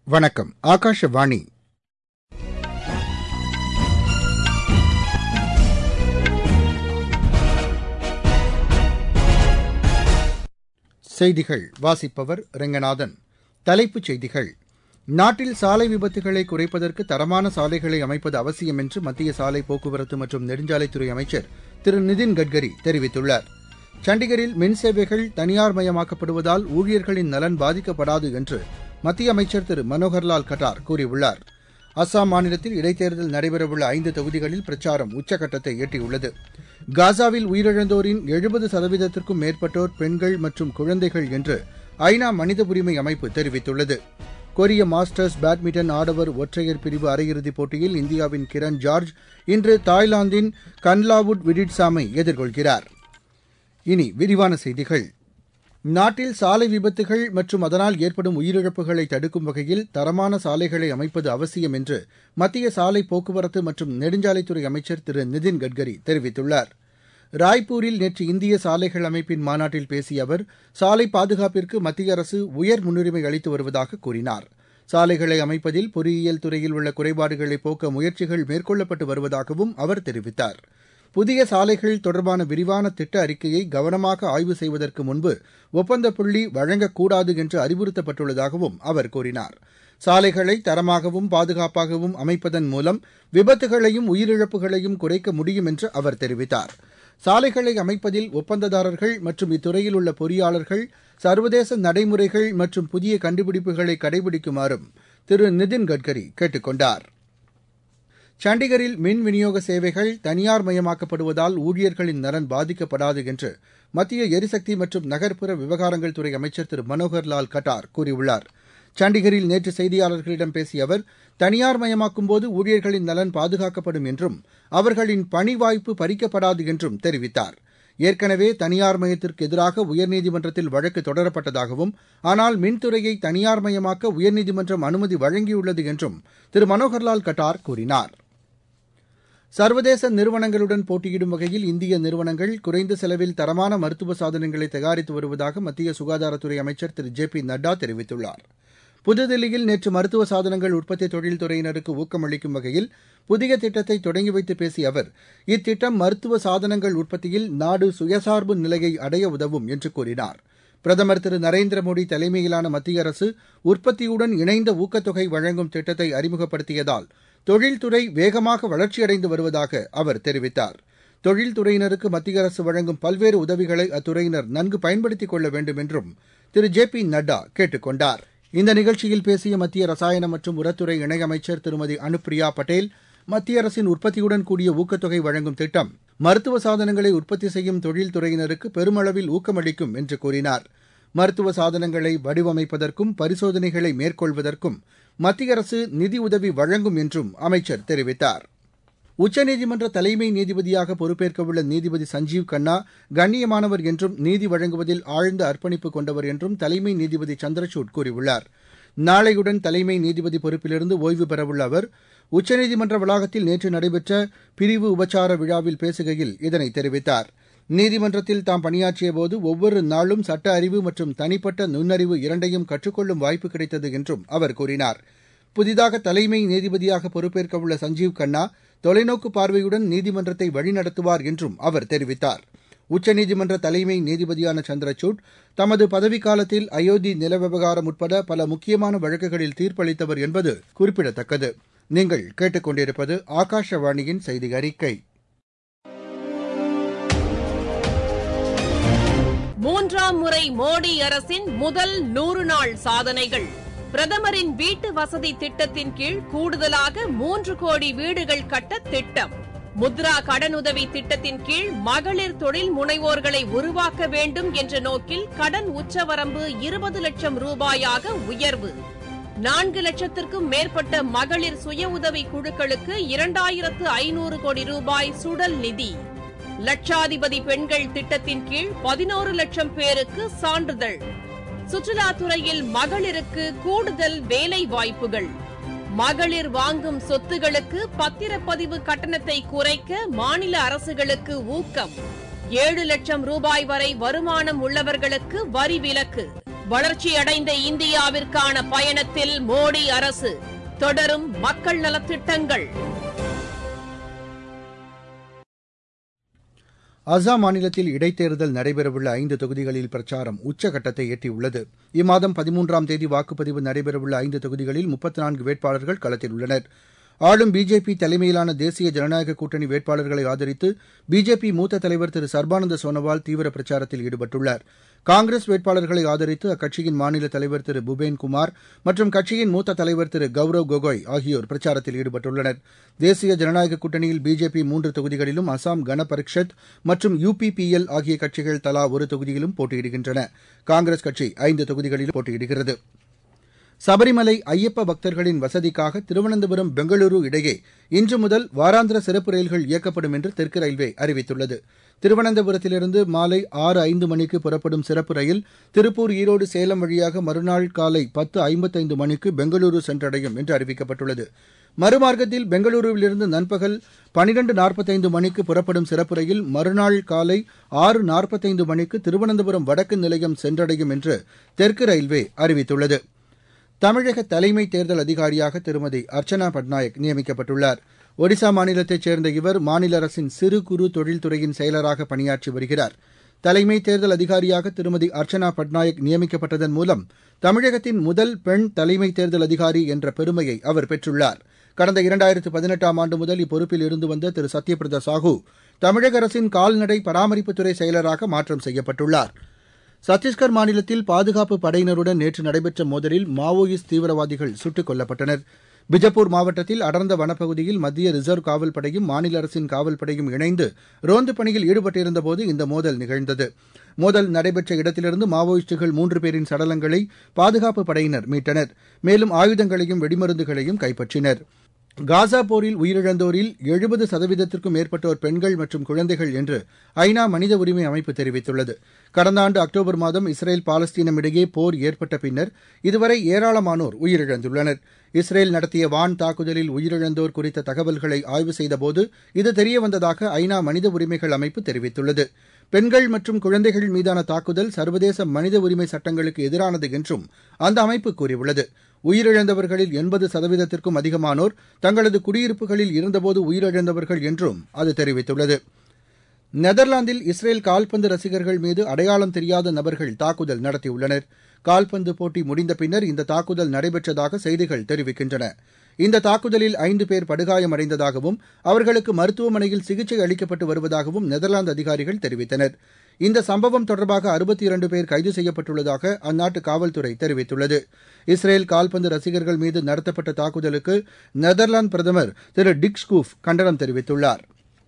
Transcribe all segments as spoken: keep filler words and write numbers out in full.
வணக்கம். ஆகாஷவாணி. செய்திகள் வாசிப்பவர் ரெங்கநாதன். தலைப்புச் செய்திகள். நாட்டில் சாலை விபத்துகளை குறைப்பதற்கு தரமான சாலைகளை அமைப்பது அவசியம் என்று மத்திய சாலை போக்குவரத்து மற்றும் நெடுஞ்சாலைத்துறை அமைச்சர் திரு நிதின் கட்கரி தெரிவித்துள்ளார். சண்டிகரில் மின் சேவைகள் தனியார் மயமாக்கப்படுவதால் ஊழியர்களின் நலன் பாதிக்கப்படாது என்று மத்திய அமைச்சர் திரு மனோகர்லால் கட்டார் கூறியுள்ளார். அஸ்ஸாம் மாநிலத்தில் இடைத்தேர்தல் நடைபெறவுள்ள ஐந்து தொகுதிகளில் பிரச்சாரம் உச்சக்கட்டத்தை எட்டியுள்ளது. காசாவில் உயிரிழந்தோரின் எழுபது சதவீதத்திற்கும் மேற்பட்டோர் பெண்கள் மற்றும் குழந்தைகள் என்று ஐநா மனித உரிமை அமைப்பு தெரிவித்துள்ளது. கொரிய மாஸ்டர்ஸ் பேட்மிண்டன் ஆடவர் ஒற்றையர் பிரிவு அரையிறுதிப் போட்டியில் இந்தியாவின் கிரண் ஜார்ஜ் இன்று தாய்லாந்தின் கன்லாவுட் விடிட்சாமை எதிர்கொள்கிறார். இனி விரிவான செய்திகள். நாட்டில் சாலை விபத்துகள் மற்றும் அதனால் ஏற்படும் உயிரிழப்புகளை தடுக்கும் வகையில் தரமான சாலைகளை அமைப்பது அவசியம் என்று மத்திய சாலை போக்குவரத்து மற்றும் நெடுஞ்சாலைத்துறை அமைச்சர் திரு நிதின் கட்கரி தெரிவித்துள்ளார். ராய்ப்பூரில் நேற்று இந்திய சாலைகள் அமைப்பின் மாநாட்டில் பேசிய அவர், சாலை பாதுகாப்பிற்கு மத்திய அரசு உயர் முன்னுரிமை அளித்து வருவதாக கூறினார். சாலைகளை அமைப்பதில் பொறியியல் துறையில் உள்ள குறைபாடுகளை போக்க முயற்சிகள் மேற்கொள்ளப்பட்டு வருவதாகவும் அவர் தெரிவித்தார். புதிய சாலைகள் தொடர்பான விரிவான திட்ட அறிக்கையை கவனமாக ஆய்வு செய்வதற்கு முன்பு ஒப்பந்த புள்ளி வழங்கக்கூடாது என்று அறிவுறுத்தப்பட்டுள்ளதாகவும் அவர் கூறினார். சாலைகளை தரமாகவும் பாதுகாப்பாகவும் அமைப்பதன் மூலம் விபத்துகளையும் உயிரிழப்புகளையும் குறைக்க முடியும் என்று அவர் தெரிவித்தார். சாலைகளை அமைப்பதில் ஒப்பந்ததாரர்கள் மற்றும் இத்துறையில் உள்ள பொறியாளர்கள் சர்வதேச நடைமுறைகள் மற்றும் புதிய கண்டுபிடிப்புகளை கடைபிடிக்குமாறும் திரு நிதின் கட்கரி கேட்டுக் கொண்டார். சண்டிகரில் மின் விநியோக சேவைகள் தனியார் மயமாக்கப்படுவதால் ஊழியர்களின் நலன் பாதிக்கப்படாது என்று மத்திய எரிசக்தி மற்றும் நகர்ப்புற விவகாரங்கள் துறை அமைச்சர் திரு மனோகர்லால் கட்டார் கூறியுள்ளார். சண்டிகரில் நேற்று செய்தியாளர்களிடம் பேசிய அவர், தனியார் மயமாக்கும்போது ஊழியர்களின் நலன் பாதுகாக்கப்படும் என்றும் அவர்களின் பணி வாய்ப்பு பறிக்கப்படாது என்றும் தெரிவித்தார். ஏற்கனவே தனியார் மயத்திற்கு எதிராக உயர்நீதிமன்றத்தில் வழக்கு தொடரப்பட்டதாகவும், ஆனால் மின்துறையை தனியார் மயமாக்க உயர்நீதிமன்றம் அனுமதி வழங்கியுள்ளது என்றும் திரு மனோகர்லால் கட்டார் கூறினார். சர்வதேச நிறுவனங்களுடன் போட்டியிடும் வகையில் இந்திய நிறுவனங்கள் குறைந்த செலவில் தரமான மருத்துவ சாதனங்களை தயாரித்து வருவதாக மத்திய சுகாதாரத்துறை அமைச்சர் திரு ஜே பி நட்டா தெரிவித்துள்ளார். புதுதில்லியில் நேற்று மருத்துவ சாதனங்கள் உற்பத்தி தொழில்துறையினருக்கு ஊக்கமளிக்கும் வகையில் புதிய திட்டத்தை தொடங்கி வைத்து பேசிய அவர், இத்திட்டம் மருத்துவ சாதனங்கள் உற்பத்தியில் நாடு சுயசார்பு நிலையை அடைய உதவும் என்று கூறினார். பிரதமர் திரு நரேந்திர மோடி தலைமையிலான மத்திய அரசு உற்பத்தியுடன் இணைந்த ஊக்கத்தொகை வழங்கும் திட்டத்தை அறிமுகப்படுத்தியதால் தொழில்துறை வேகமாக வளர்ச்சியடைந்து வருவதாக அவர் தெரிவித்தார். தொழில்துறையினருக்கு மத்திய அரசு வழங்கும் பல்வேறு உதவிகளை அத்துறையினர் நன்கு பயன்படுத்திக் கொள்ள வேண்டும் என்றும் திரு ஜே பி நட்டா கேட்டுக் கொண்டார். இந்த நிகழ்ச்சியில் பேசிய மத்திய ரசாயன மற்றும் உரத்துறை இணையமைச்சர் திருமதி அனுப்பிரியா பட்டேல், மத்திய அரசின் உற்பத்தியுடன் கூடிய ஊக்கத்தொகை வழங்கும் திட்டம் மருத்துவ சாதனங்களை உற்பத்தி செய்யும் தொழில்துறையினருக்கு பெருமளவில் ஊக்கமளிக்கும் என்று கூறினார். மருத்துவ சாதனங்களை வடிவமைப்பதற்கும் பரிசோதனைகளை மேற்கொள்வதற்கும் மத்திய அரசு நிதி உதவி வழங்கும் என்றும் அமைச்சர் தெரிவித்தார். உச்சநீதிமன்ற தலைமை நீதிபதியாக பொறுப்பேற்கவுள்ள நீதிபதி சஞ்சீவ் கன்னா கண்ணியமானவர் என்றும் நீதி வழங்குவதில் ஆழ்ந்த அர்ப்பணிப்பு கொண்டவர் என்றும் தலைமை நீதிபதி சந்திரசூட் கூறியுள்ளார். நாளையுடன் தலைமை நீதிபதி பொறுப்பிலிருந்து ஓய்வு பெறவுள்ள அவர் உச்சநீதிமன்ற வளாகத்தில் நேற்று நடைபெற்ற பிரிவு உபச்சார விழாவில் பேசுகையில் இதனை தெரிவித்தார். நீதிமன்றத்தில் தாம் பணியாற்றியபோது ஒவ்வொரு நாளும் சட்ட அறிவு மற்றும் தனிப்பட்ட நுண்ணறிவு இரண்டையும் கற்றுக்கொள்ளும் வாய்ப்பு கிடைத்தது என்றும் அவர் கூறினார். புதிதாக தலைமை நீதிபதியாக பொறுப்பேற்கவுள்ள சஞ்சீவ் கன்னா தொலைநோக்கு பார்வையுடன் நீதிமன்றத்தை வழிநடத்துவார் என்றும் அவர் தெரிவித்தார். உச்சநீதிமன்ற தலைமை நீதிபதியான சந்திரசூட் தமது பதவிக்காலத்தில் அயோத்தி நில விவகாரம் உட்பட பல முக்கியமான வழக்குகளில் தீர்ப்பளித்தவர் என்பது குறிப்பிடத்தக்கது. நீங்கள் கேட்டுக் கொண்டிருப்பது ஆகாஷவாணியின் செய்தி அறிக்கை. மூன்றாம் முறை மோடி அரசின் முதல் நூறு நாள் சாதனைகள். பிரதமரின் வீட்டு வசதி திட்டத்தின் கீழ் கூடுதலாக மூன்று கோடி வீடுகள் கட்ட திட்டம். முத்ரா கடனுதவி திட்டத்தின் கீழ் மகளிர் தொழில் முனைவோர்களை உருவாக்க வேண்டும் என்ற நோக்கில் கடன் உச்சவரம்பு இருபது லட்சம் ரூபாயாக உயர்வு. நான்கு லட்சத்திற்கும் மேற்பட்ட மகளிர் சுய உதவி குழுக்களுக்கு இரண்டாயிரத்து ஐநூறு கோடி ரூபாய் சுடல் நிதி. லட்சாதிபதி பெண்கள் திட்டத்தின் கீழ் பதினோரு லட்சம் பேருக்கு சான்றிதழ். சுற்றுலாத்துறையில் மகளிருக்கு கூடுதல் வேலை வாய்ப்புகள். மகளிர் வாங்கும் சொத்துகளுக்கு பத்திரப்பதிவு கட்டணத்தை குறைக்க மாநில அரசுகளுக்கு ஊக்கம். ஏழு லட்சம் ரூபாய் வரை வருமானம் உள்ளவர்களுக்கு வரி விலக்கு. வளர்ச்சியடைந்த இந்தியாவிற்கான பயணத்தில் மோடி அரசு தொடரும் மக்கள் நலத்திட்டங்கள். அசாம் மாநிலத்தில் இடைத்தேர்தல் நடைபெறவுள்ள ஐந்து தொகுதிகளில் பிரச்சாரம் உச்சகட்டத்தை எட்டியுள்ளது. இம்மாதம் பதிமூன்றாம் தேதி வாக்குப்பதிவு நடைபெறவுள்ள ஐந்து தொகுதிகளில் முப்பத்தி நான்கு வேட்பாளர்கள் களத்தில் உள்ளனர். ஆளும் பிஜேபி தலைமையிலான தேசிய ஜனநாயக கூட்டணி வேட்பாளர்களை ஆதரித்து பிஜேபி மூத்த தலைவர் திரு சர்பானந்த சோனோவால் தீவிர பிரச்சாரத்தில் ஈடுபட்டுள்ளார். காங்கிரஸ் வேட்பாளர்களை ஆதரித்து அக்கட்சியின் மாநில தலைவர் திரு புபேன் குமார் மற்றும் கட்சியின் மூத்த தலைவர் திரு கௌரவ் கோகோய் ஆகியோர் பிரச்சாரத்தில் ஈடுபட்டுள்ளனர். தேசிய ஜனநாயக கூட்டணியில் பிஜேபி மூன்று தொகுதிகளிலும், அசாம் கன பரிஷத் மற்றும் யுபிபிஎல் ஆகிய கட்சிகள் தலா ஒரு தொகுதியிலும் போட்டியிடுகின்றன. காங்கிரஸ் கட்சி ஐந்து தொகுதிகளிலும் போட்டியிடுகிறது. சபரிமலை ஐயப்ப பக்தர்களின் வசதிக்காக திருவனந்தபுரம் பெங்களூரு இடையே இன்று முதல் வாராந்திர சிறப்பு ரயில்கள் இயக்கப்படும் என்று தெற்கு ரயில்வே அறிவித்துள்ளது. திருவனந்தபுரத்திலிருந்து மாலை ஆறு ஐந்து மணிக்கு புறப்படும் சிறப்பு ரயில் திருப்பூர், ஈரோடு, சேலம் வழியாக மறுநாள் காலை பத்து ஐம்பத்தைந்து மணிக்கு பெங்களூரு சென்றடையும் என்று அறிவிக்கப்பட்டுள்ளது. மறுமார்க்கத்தில் பெங்களூருவிலிருந்து நண்பகல் பனிரெண்டு நாற்பத்தைந்து மணிக்கு புறப்படும் சிறப்பு ரயில் மறுநாள் காலை ஆறு நாற்பத்தைந்து மணிக்கு திருவனந்தபுரம் வடக்கு நிலையம் சென்றடையும் என்று தெற்கு ரயில்வே அறிவித்துள்ளது. தமிழக தலைமை தேர்தல் அதிகாரியாக திருமதி அர்ச்சனா பட்நாயக் நியமிக்கப்பட்டுள்ளார். ஒடிசா மாநிலத்தைச் சேர்ந்த இவர் மாநில அரசின் சிறு குறு தொழில்துறையின் செயலராக பணியாற்றி வருகிறார். தலைமை தேர்தல் அதிகாரியாக திருமதி அர்ச்சனா பட்நாயக் நியமிக்கப்பட்டதன் மூலம் தமிழகத்தின் முதல் பெண் தலைமை தேர்தல் அதிகாரி என்ற பெருமையை அவர் பெற்றுள்ளார். கடந்த இரண்டாயிரத்து பதினெட்டாம் ஆண்டு முதல் இப்பொறுப்பில் இருந்து வந்த திரு சத்யபிரதா சாஹூ தமிழக அரசின் கால்நடை பராமரிப்புத்துறை செயலராக மாற்றம் செய்யப்பட்டுள்ளார். சத்தீஸ்கர் மாநிலத்தில் பாதுகாப்பு படையினருடன் நேற்று நடைபெற்ற மோதலில் மாவோயிஸ்ட் தீவிரவாதிகள் சுட்டுக் கொல்லப்பட்டனர். பிஜப்பூர் மாவட்டத்தில் அடர்ந்த வனப்பகுதியில் மத்திய ரிசர்வ் காவல் படையும் மாநில அரசின் காவல் படையும் இணைந்து ரோந்து பணியில் ஈடுபட்டிருந்தபோது இந்த மோதல் நிகழ்ந்தது. மோதல் நடைபெற்ற இடத்திலிருந்து மாவோயிஸ்டுகள் மூன்று பேரின் சடலங்களை பாதுகாப்பு படையினர் மீட்டனர். மேலும் ஆயுதங்களையும் வெடிமருந்துகளையும் கைப்பற்றினர். காசா போரில் உயிரிழந்தோரில் எழுபது சதவீதத்திற்கும் மேற்பட்டோர் பெண்கள் மற்றும் குழந்தைகள் என்று ஐநா மனித உரிமை அமைப்பு தெரிவித்துள்ளது. கடந்த ஆண்டு அக்டோபர் மாதம் இஸ்ரேல் பாலஸ்தீனம் இடையே போர் ஏற்பட்ட பின்னர் இதுவரை ஏராளமானோர் உயிரிழந்துள்ளனர். இஸ்ரேல் நடத்திய வான் தாக்குதலில் உயிரிழந்தோர் குறித்த தகவல்களை ஆய்வு செய்தபோது இது தெரியவந்ததாக ஐநா மனித உரிமைகள் அமைப்பு தெரிவித்துள்ளது. பெண்கள் மற்றும் குழந்தைகள் மீதான தாக்குதல் சர்வதேச மனித உரிமை சட்டங்களுக்கு எதிரானது என்றும் அந்த அமைப்பு கூறியுள்ளது. உயிரிழந்தவர்களில் எண்பது சதவீதத்திற்கும் அதிகமானோர் தங்களது குடியிருப்புகளில் இருந்தபோது உயிரிழந்தவர்கள் என்றும் அது தெரிவித்துள்ளது. நெதர்லாந்தில் இஸ்ரேல் கால்பந்து ரசிகர்கள் மீது அடையாளம் தெரியாத நபர்கள் தாக்குதல் நடத்தியுள்ளனர். கால்பந்து போட்டி முடிந்த பின்னர் இந்த தாக்குதல் நடைபெற்றதாக செய்திகள் தெரிவிக்கின்றன. இந்த தாக்குதலில் ஐந்து பேர் படுகாயமடைந்ததாகவும் அவர்களுக்கு மருத்துவமனையில் சிகிச்சை அளிக்கப்பட்டு வருவதாகவும் நெதர்லாந்து அதிகாரிகள் தெரிவித்தனர். இந்த சம்பவம் தொடர்பாக அறுபத்தி இரண்டு பேர் கைது செய்யப்பட்டுள்ளதாக அந்நாட்டு காவல்துறை தெரிவித்துள்ளது. இஸ்ரேல் கால்பந்து ரசிகர்கள் மீது நடத்தப்பட்ட தாக்குதலுக்கு நெதர்லாந்து பிரதமர் திரு டிக் ஸ்கூஃப் கண்டனம் தெரிவித்துள்ளார்.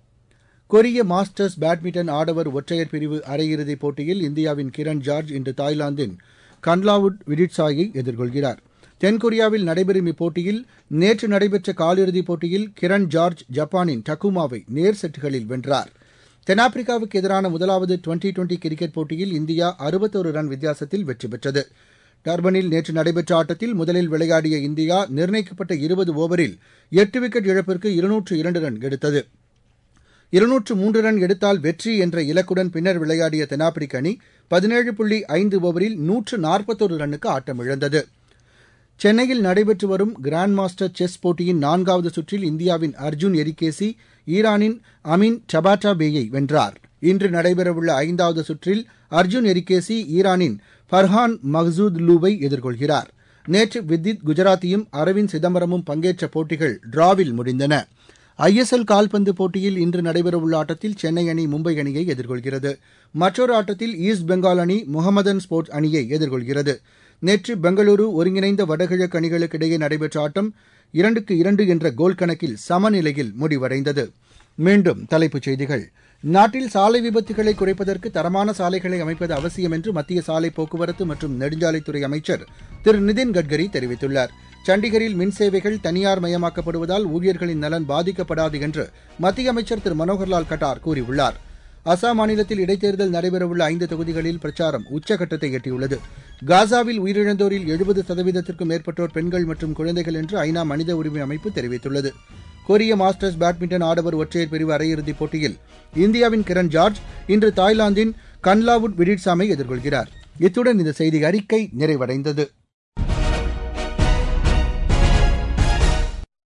கொரிய மாஸ்டர்ஸ் பேட்மிண்டன் ஆடவர் ஒற்றையர் பிரிவு அரையிறுதிப் போட்டியில் இந்தியாவின் கிரண் ஜார்ஜ் இன்று தாய்லாந்தின் கன்லாவுட் விடிட்சாயை எதிர்கொள்கிறார். தென்கொரியாவில் நடைபெறும் இப்போட்டியில் நேற்று நடைபெற்ற காலிறுதிப் போட்டியில் கிரண் ஜார்ஜ் ஜப்பானின் டக்குமாவை நேர் செட்டுகளில் வென்றார். தென்னாப்பிரிக்காவுக்கு எதிரான முதலாவது டுவெண்டி டுவெண்டி கிரிக்கெட் போட்டியில் இந்தியா அறுபத்தொரு ரன் வித்தியாசத்தில் வெற்றி பெற்றது. டர்பனில் நேற்று நடைபெற்ற ஆட்டத்தில் முதலில் விளையாடிய இந்தியா நிர்ணயிக்கப்பட்ட இருபது ஓவரில் எட்டு விக்கெட் இழப்பிற்கு இருநூற்று இரண்டு ரன் எடுத்தது. இருநூற்று மூன்று ரன் எடுத்தால் வெற்றி என்ற இலக்குடன் பின்னர் விளையாடிய தென்னாப்பிரிக்க அணி பதினேழு புள்ளி ஐந்து ஓவரில் நூற்று நாற்பத்தொரு ரன்னுக்கு ஆட்டமிழந்தது. சென்னையில் நடைபெற்று வரும் கிராண்ட் மாஸ்டர் செஸ் போட்டியின் நான்காவது சுற்றில் இந்தியாவின் அர்ஜுன் எரிகேசி ஈரானின் அமின் டபாட்டாபேயை வென்றார். இன்று நடைபெறவுள்ள ஐந்தாவது சுற்றில் அர்ஜுன் எரிகேசி ஈரானின் ஃபர்ஹான் மஹ்சூத்லூவை எதிர்கொள்கிறார். நேற்று வித்தித் குஜராத்தியும் அரவிந்த் சிதம்பரமும் பங்கேற்ற போட்டிகள் டிராவில் முடிந்தன. ஐஎஸ்எல் கால்பந்து போட்டியில் இன்று நடைபெறவுள்ள ஆட்டத்தில் சென்னை அணி மும்பை அணியை எதிர்கொள்கிறது. மற்றொரு ஆட்டத்தில் ஈஸ்ட் பெங்கால் அணி முகமதன் ஸ்போர்ட்ஸ் அணியை எதிர்கொள்கிறது. நேற்று பெங்களூரு ஒருங்கிணைந்த வடகிழக்கு அணிகளுக்கு இடையே நடைபெற்ற ஆட்டம் இரண்டுக்கு இரண்டு என்ற கோல் கணக்கில் சமநிலையில் முடிவடைந்தது. மீண்டும் தலைப்புச் செய்திகள். நாட்டில் சாலை விபத்துகளை குறைப்பதற்கு தரமான சாலைகளை அமைப்பது அவசியம் என்று மத்திய சாலை போக்குவரத்து மற்றும் நெடுஞ்சாலைத்துறை அமைச்சர் திரு நிதின் கட்கரி தெரிவித்துள்ளார். சண்டிகரில் மின் சேவைகள் தனியார் மயமாக்கப்படுவதால் ஊழியர்களின் நலன் பாதிக்கப்படாது என்று மத்திய அமைச்சர் திரு மனோகர்லால் கட்டார் கூறியுள்ளார். அசாம் மாநிலத்தில் இடைத்தேர்தல் நடைபெறவுள்ள ஐந்து தொகுதிகளில் பிரச்சாரம் உச்சகட்டத்தை எட்டியுள்ளது. காசாவில் உயிரிழந்தோரில் எழுபது சதவீதத்திற்கும் மேற்பட்டோர் பெண்கள் மற்றும் குழந்தைகள் என்று ஐநா மனித உரிமை அமைப்பு தெரிவித்துள்ளது. கொரிய மாஸ்டர்ஸ் பேட்மிண்டன் ஆடவர் ஒற்றையர் பிரிவு அரையிறுதிப் போட்டியில் இந்தியாவின் கிரண் ஜார்ஜ் இன்று தாய்லாந்தின் கன்லாவுட் விடிட்சாமை எதிர்கொள்கிறார். இத்துடன் இந்த செய்தி அறிக்கை நிறைவடைந்தது.